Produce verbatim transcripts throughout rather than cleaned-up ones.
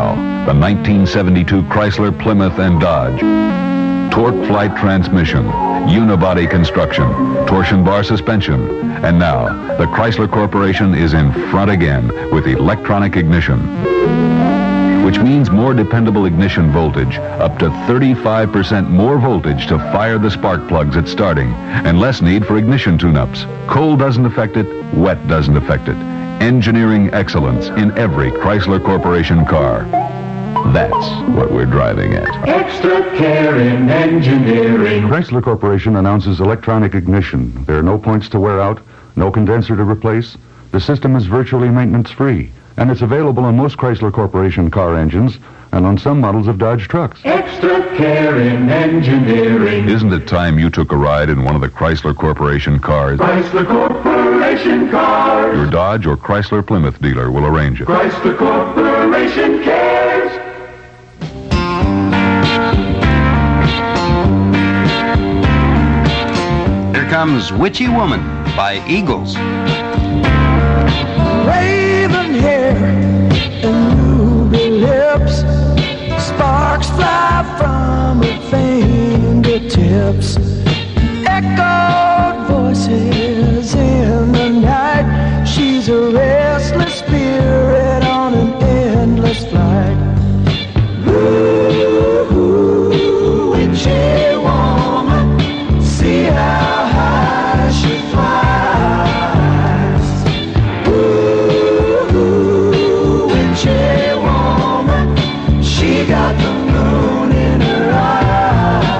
now, the nineteen seventy-two Chrysler, Plymouth, and Dodge. Torque flight transmission, unibody construction, torsion bar suspension. And now, the Chrysler Corporation is in front again with electronic ignition, which means more dependable ignition voltage, up to thirty-five percent more voltage to fire the spark plugs at starting, and less need for ignition tune-ups. Cold doesn't affect it, wet doesn't affect it. Engineering excellence in every Chrysler Corporation car. That's what we're driving at. Extra care in engineering. Chrysler Corporation announces electronic ignition. There are no points to wear out, no condenser to replace. The system is virtually maintenance-free, and it's available on most Chrysler Corporation car engines and on some models of Dodge trucks. Extra care in engineering. Isn't it time you took a ride in one of the Chrysler Corporation cars? Chrysler Corporation cars. Your Dodge or Chrysler Plymouth dealer will arrange it. Chrysler Corporation cares. Here comes Witchy Woman by Eagles. Raven hair and ruby lips, sparks fly from her fingertips, echoed voices in the night. She's a restless spirit on an endless flight. Ooh, witchy woman, see how high she flies. Ooh, witchy woman, she got the moon in her eye.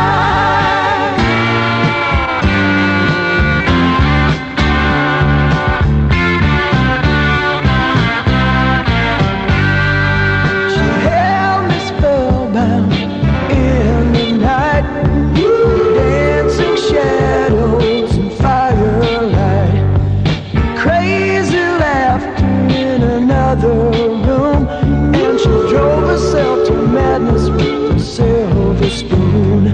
She held me spellbound in the night, dancing shadows and firelight, crazy laughter in another room, and she drove herself to madness with a silver spoon.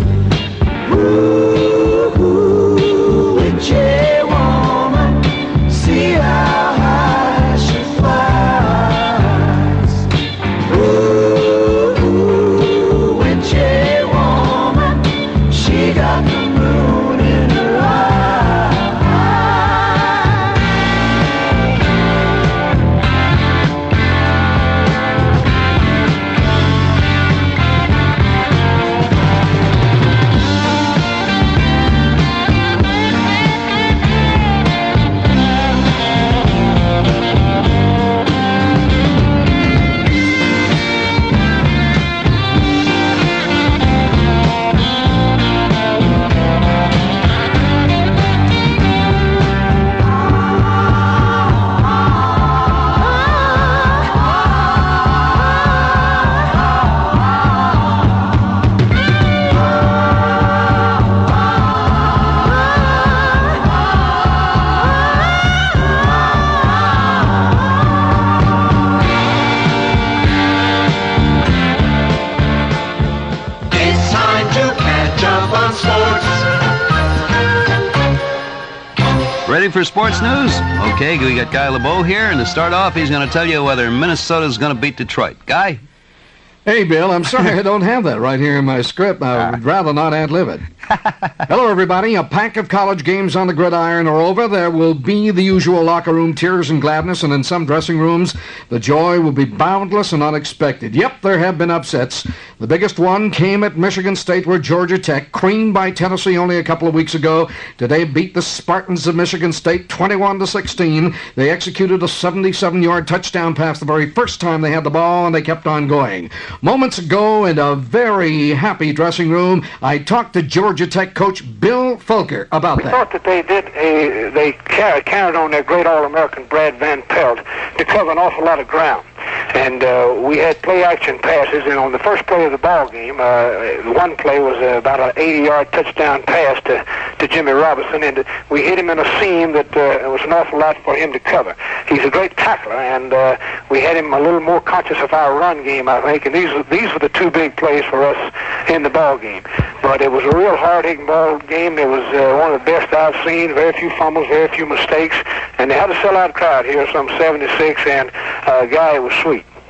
Ooh, witchy woman, see how high she flies. Ooh, witchy woman, she got the moon in her eye. It's time to catch up on sports. Ready for sports news? Okay, we got Guy LeBeau here, and to start off, he's going to tell you whether Minnesota's going to beat Detroit. Guy? Hey, Bill, I'm sorry I don't have that right here in my script. I would rather not ad-lib it. Hello, everybody. A pack of college games on the gridiron are over. There will be the usual locker room tears and gladness, and in some dressing rooms, the joy will be boundless and unexpected. Yep, there have been upsets. The biggest one came at Michigan State, where Georgia Tech, creamed by Tennessee only a couple of weeks ago, today beat the Spartans of Michigan State twenty-one to sixteen. They executed a seventy-seven-yard touchdown pass the very first time they had the ball, and they kept on going. Moments ago, in a very happy dressing room, I talked to Georgia Tech coach Bill Fulker about We that. thought that they did a, they car- carried on their great All-American Brad Van Pelt to cover an awful lot of ground. And uh, we had play-action passes, and on the first play of the ball game, uh, one play was uh, about an eighty-yard touchdown pass to, to Jimmy Robinson, and we hit him in a seam that uh, was an awful lot for him to cover. He's a great tackler, and uh, we had him a little more conscious of our run game, I think, and these these were the two big plays for us in the ball game. But it was a real hard-hitting ball game. It was uh, one of the best I've seen. Very few fumbles, very few mistakes, and they had a sellout crowd here, some seventy-six, and uh, Guy, it was sweet.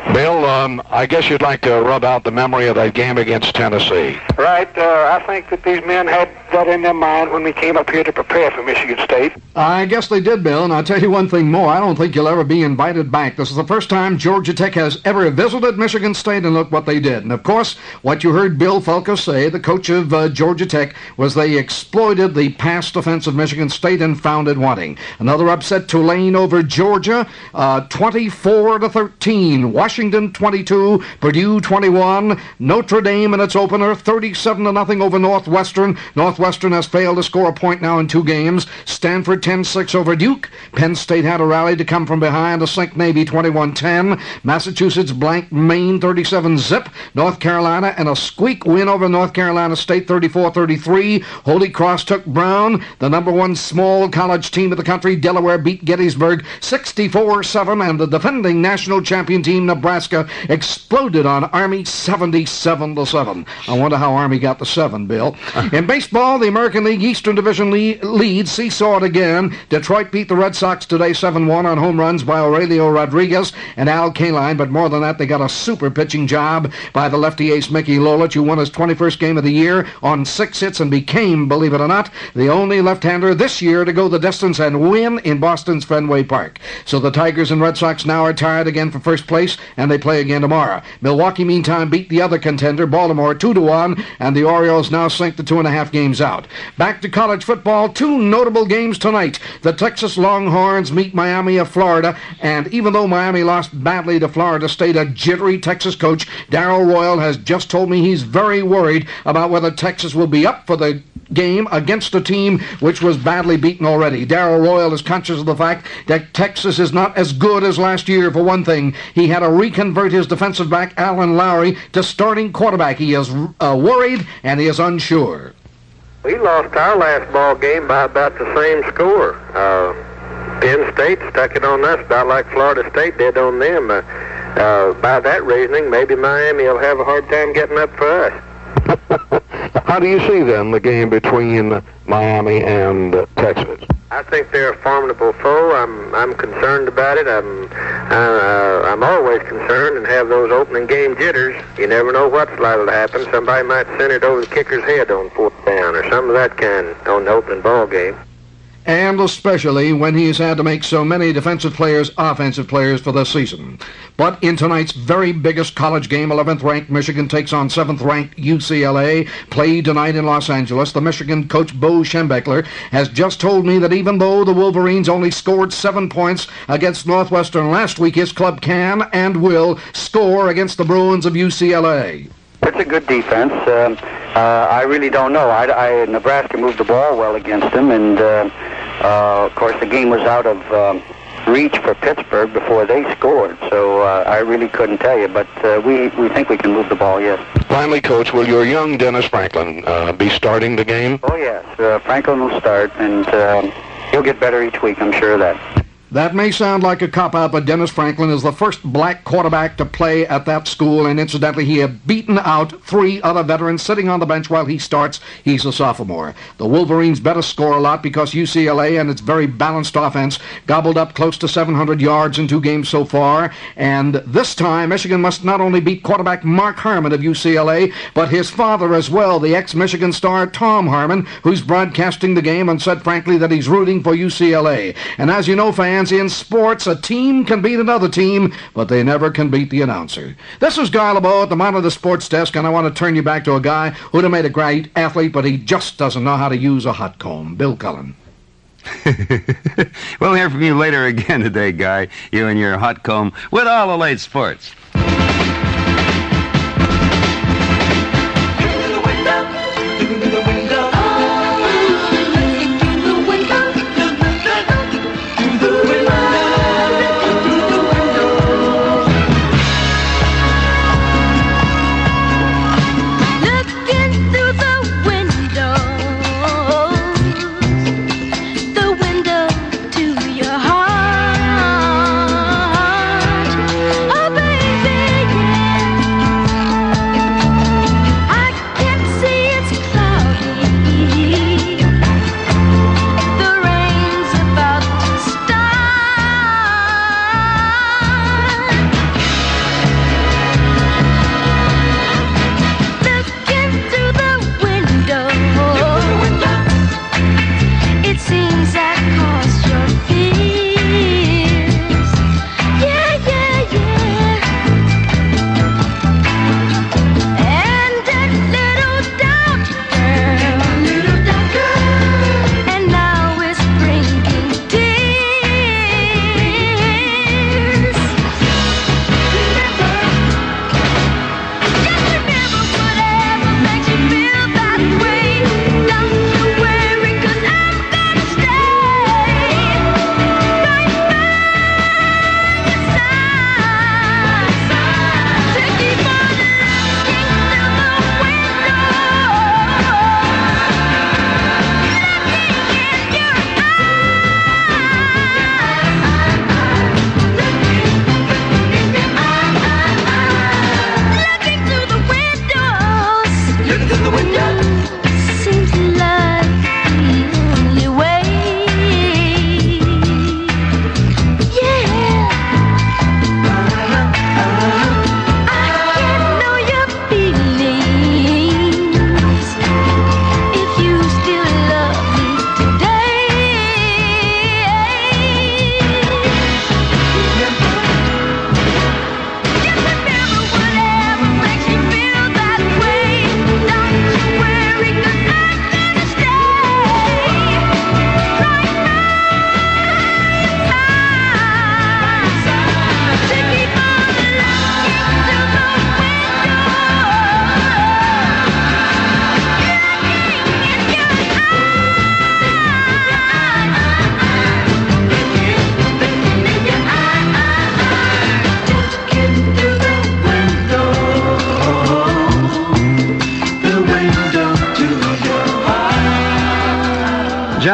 Bill, um, I guess you'd like to rub out the memory of that game against Tennessee. Right. Uh, I think that these men had that in their mind when we came up here to prepare for Michigan State. I guess they did, Bill, and I'll tell you one thing more. I don't think you'll ever be invited back. This is the first time Georgia Tech has ever visited Michigan State, and look what they did. And, of course, what you heard Bill Fulker say, the coach of uh, Georgia Tech, was they exploited the pass defense of Michigan State and found it wanting. Another upset, Tulane over Georgia, uh, twenty-four to thirteen. Washington twenty-two, Purdue twenty-one. Notre Dame in its opener, thirty-seven to nothing over Northwestern. Northwestern has failed to score a point now in two games. Stanford ten six over Duke. Penn State had a rally to come from behind to sink Navy twenty-one ten. Massachusetts blanked Maine thirty-seven zip. North Carolina and a squeak win over North Carolina State thirty-four thirty-three. Holy Cross took Brown. The number one small college team of the country, Delaware, beat Gettysburg sixty-four seven, and the defending national champion team, Nebraska, exploded on Army seventy-seven to seven. I wonder how Army got the seven, Bill. In baseball, the American League Eastern Division lead, lead seesawed again. Detroit beat the Red Sox today seven one on home runs by Aurelio Rodriguez and Al Kaline, but more than that, they got a super pitching job by the lefty ace Mickey Lolich, who won his twenty-first game of the year on six hits and became, believe it or not, the only left-hander this year to go the distance and win in Boston's Fenway Park. So the Tigers and Red Sox now are tied again for first place, and they play again tomorrow. Milwaukee, meantime, beat the other contender, Baltimore, two to one, and the Orioles now sink to two and a half games out. Back to college football, two notable games tonight. The Texas Longhorns meet Miami of Florida, and even though Miami lost badly to Florida State, a jittery Texas coach, Darrell Royal, has just told me he's very worried about whether Texas will be up for the game against a team which was badly beaten already. Darrell Royal is conscious of the fact that Texas is not as good as last year. For one thing, he had to reconvert his defensive back, Alan Lowry, to starting quarterback. He is uh, worried and he is unsure. We lost our last ball game by about the same score. Uh, Penn State stuck it on us about like Florida State did on them. Uh, uh, by that reasoning, maybe Miami will have a hard time getting up for us. How do you see, then, the game between Miami and uh, Texas? I think they're a formidable foe. I'm I'm concerned about it. I'm uh, I'm always concerned and have those opening game jitters. You never know what's liable to happen. Somebody might send it over the kicker's head on fourth down or some of that kind on the opening ball game. And especially when he's had to make so many defensive players offensive players for this season. But in tonight's very biggest college game, eleventh-ranked Michigan takes on seventh-ranked U C L A, played tonight in Los Angeles. The Michigan coach, Bo Schembechler, has just told me that even though the Wolverines only scored seven points against Northwestern last week, his club can and will score against the Bruins of U C L A. It's a good defense. Um, uh, I really don't know. I, I, Nebraska moved the ball well against them, and uh, uh, of course the game was out of um, reach for Pittsburgh before they scored. So uh, I really couldn't tell you, but uh, we we think we can move the ball. Yes. Finally, Coach, will your young Dennis Franklin uh, be starting the game? Oh yes, uh, Franklin will start, and uh, he'll get better each week. I'm sure of that. That may sound like a cop-out, but Dennis Franklin is the first black quarterback to play at that school, and incidentally, he had beaten out three other veterans sitting on the bench while he starts. He's a sophomore. The Wolverines better score a lot because U C L A and its very balanced offense gobbled up close to seven hundred yards in two games so far, and this time, Michigan must not only beat quarterback Mark Harmon of U C L A, but his father as well, the ex-Michigan star Tom Harmon, who's broadcasting the game and said frankly that he's rooting for U C L A. And as you know, fans, in sports, a team can beat another team, but they never can beat the announcer. This is Guy LeBeau at the Monitor Sports Desk, and I want to turn you back to a guy who'd have made a great athlete, but he just doesn't know how to use a hot comb. Bill Cullen. We'll hear from you later again today, Guy, you and your hot comb with all the late sports. Oh, baby, yeah.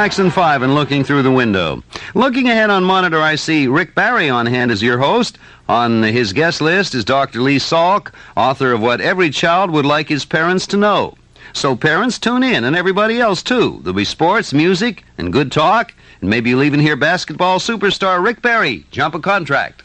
Jackson five and Looking Through the Window. Looking ahead on monitor, I see Rick Barry on hand as your host. On his guest list is Doctor Lee Salk, author of What Every Child Would Like His Parents to Know. So parents, tune in, and everybody else, too. There'll be sports, music, and good talk, and maybe you'll even hear basketball superstar Rick Barry jump a contract.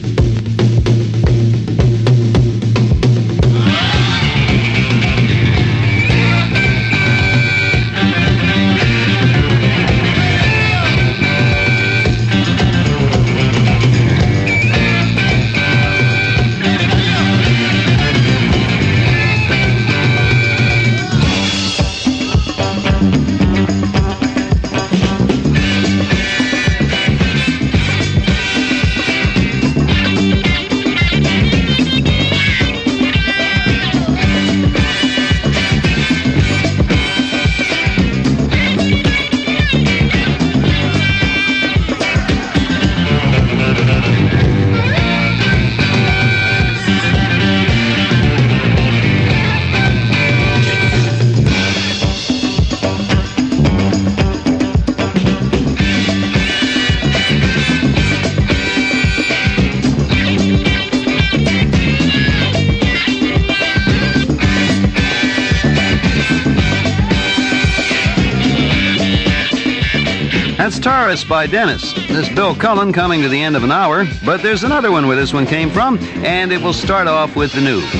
That's Taurus by Dennis. This is Bill Cullen coming to the end of an hour, but there's another one where this one came from, and it will start off with the news.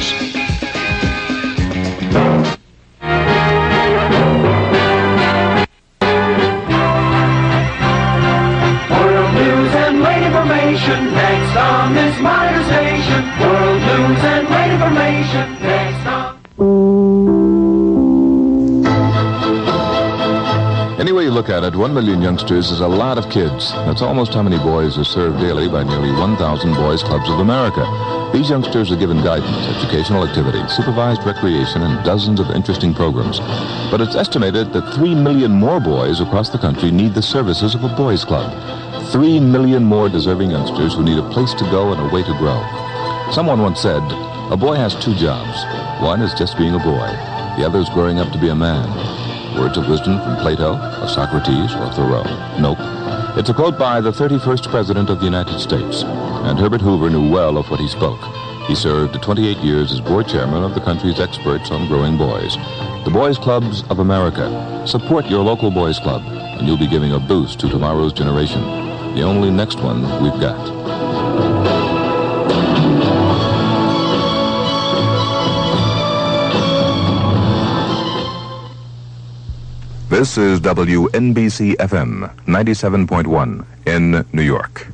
World news and late information next on this minor station. World news and late information next on. Any way you look at it, one million youngsters is a lot of kids. That's almost how many boys are served daily by nearly one thousand Boys Clubs of America. These youngsters are given guidance, educational activities, supervised recreation, and dozens of interesting programs. But it's estimated that three million more boys across the country need the services of a Boys Club. Three million more deserving youngsters who need a place to go and a way to grow. Someone once said, a boy has two jobs. One is just being a boy. The other is growing up to be a man. Words of wisdom from Plato, or Socrates, or Thoreau. Nope. It's a quote by the thirty-first President of the United States. And Herbert Hoover knew well of what he spoke. He served twenty-eight years as board chairman of the country's experts on growing boys. The Boys Clubs of America. Support your local Boys Club, and you'll be giving a boost to tomorrow's generation. The only next one we've got. This is W N B C F M ninety-seven point one in New York.